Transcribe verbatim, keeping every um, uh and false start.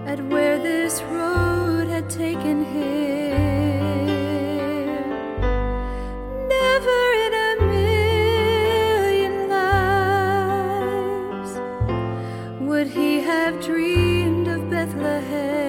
at where this road had taken him. Never in a million lives would he have dreamed of Bethlehem.